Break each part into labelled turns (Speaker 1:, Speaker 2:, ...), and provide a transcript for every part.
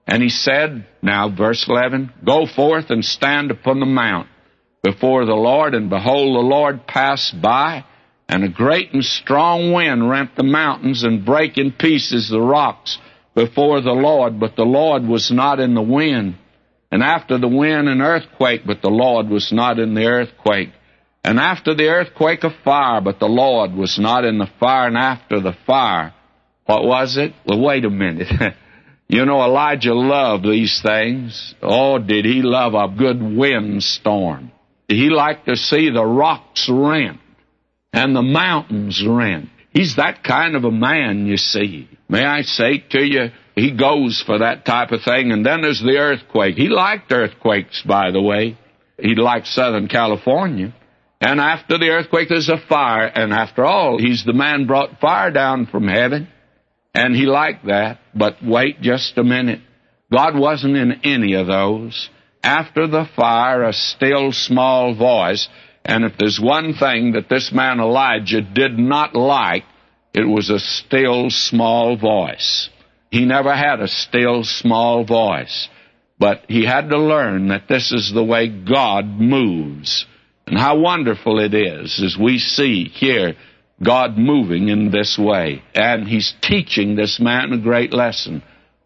Speaker 1: And he said, now verse 11, Go forth and stand upon the mount before the Lord, and behold, the Lord passed by, and a great and strong wind rent the mountains and brake in pieces the rocks before the Lord, but the Lord was not in the wind. And after the wind an earthquake, but the Lord was not in the earthquake. And after the earthquake a fire, but the Lord was not in the fire. And after the fire, what was it? Well, wait a minute. You know, Elijah loved these things. Oh, did he love a good windstorm. He liked to see the rocks rent and the mountains rent. He's that kind of a man, you see. May I say to you, he goes for that type of thing. And then there's the earthquake. He liked earthquakes, by the way. He liked Southern California. And after the earthquake, there's a fire. And after all, he's the man brought fire down from heaven. And he liked that. But wait just a minute. God wasn't in any of those. After the fire, a still small voice. And if there's one thing that this man Elijah did not like, it was a still small voice. He never had a still small voice. But he had to learn that this is the way God moves. And how wonderful it is as we see here God moving in this way. And he's teaching this man a great lesson.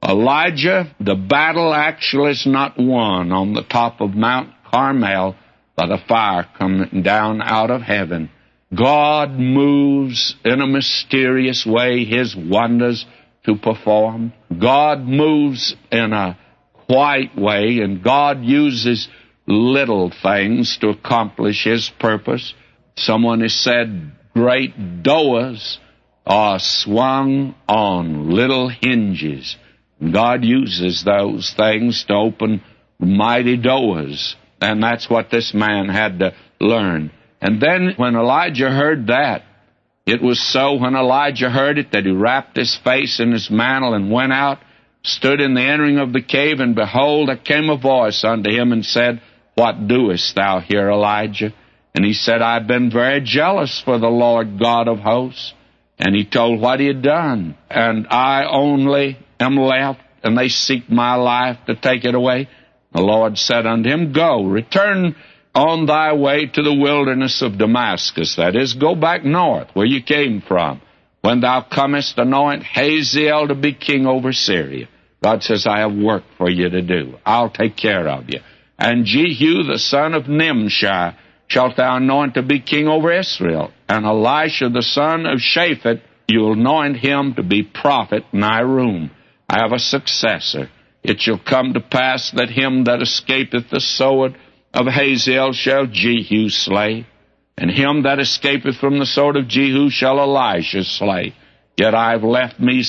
Speaker 1: Elijah, the battle actually is not won on the top of Mount Carmel by the fire coming down out of heaven. God moves in a mysterious way his wonders to perform. God moves in a quiet way, and God uses little things to accomplish his purpose. Someone has said, great doors are swung on little hinges. God uses those things to open mighty doors. And that's what this man had to learn. And then when Elijah heard that, it was so when Elijah heard it that he wrapped his face in his mantle and went out, stood in the entering of the cave, and behold, there came a voice unto him and said, What doest thou here, Elijah? And he said, I've been very jealous for the Lord God of hosts. And he told what he had done. And I only am left, and they seek my life to take it away. The Lord said unto him, Go, return on thy way to the wilderness of Damascus. That is, go back north, where you came from. When thou comest, anoint Hazael to be king over Syria. God says, I have work for you to do. I'll take care of you. And Jehu, the son of Nimshi, shalt thou anoint to be king over Israel. And Elisha, the son of Shaphat, you'll anoint him to be prophet in thy room. I have a successor. It shall come to pass that him that escapeth the sword of Hazael shall Jehu slay, and him that escapeth from the sword of Jehu shall Elisha slay. Yet I have left me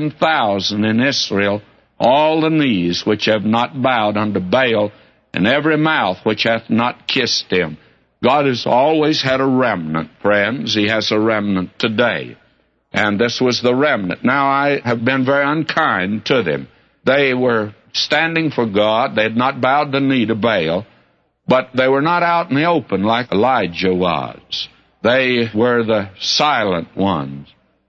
Speaker 1: 7,000 in Israel, all the knees which have not bowed unto Baal, and every mouth which hath not kissed him. God has always had a remnant, friends. He has a remnant today. And this was the remnant. Now, I have been very unkind to them. They were standing for God. They had not bowed the knee to Baal, but they were not out in the open like Elijah was. They were the silent ones.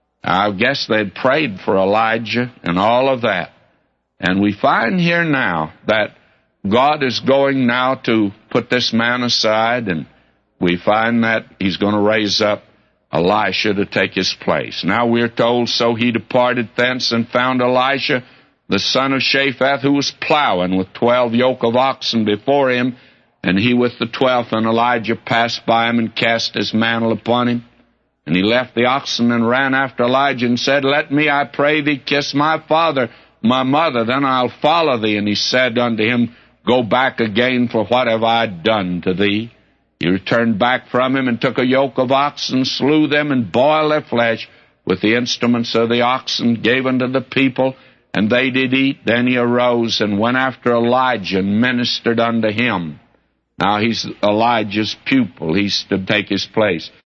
Speaker 1: I guess they'd prayed for Elijah and all of that. And we find here now that God is going now to put this man aside, and we find that he's going to raise up Elisha to take his place. Now we're told, so he departed thence and found Elisha, the son of Shaphat, who was plowing with 12 yoke of oxen before him, and he with the 12th. And Elijah passed by him and cast his mantle upon him. And he left the oxen and ran after Elijah and said, Let me, I pray thee, kiss my father, my mother, then I'll follow thee. And he said unto him, Go back again, for what have I done to thee? He returned back from him and took a yoke of oxen, slew them, and boiled their flesh with the instruments of the oxen, gave unto the people, and they did eat. Then he arose and went after Elijah and ministered unto him. Now he's Elijah's pupil. He's to take his place.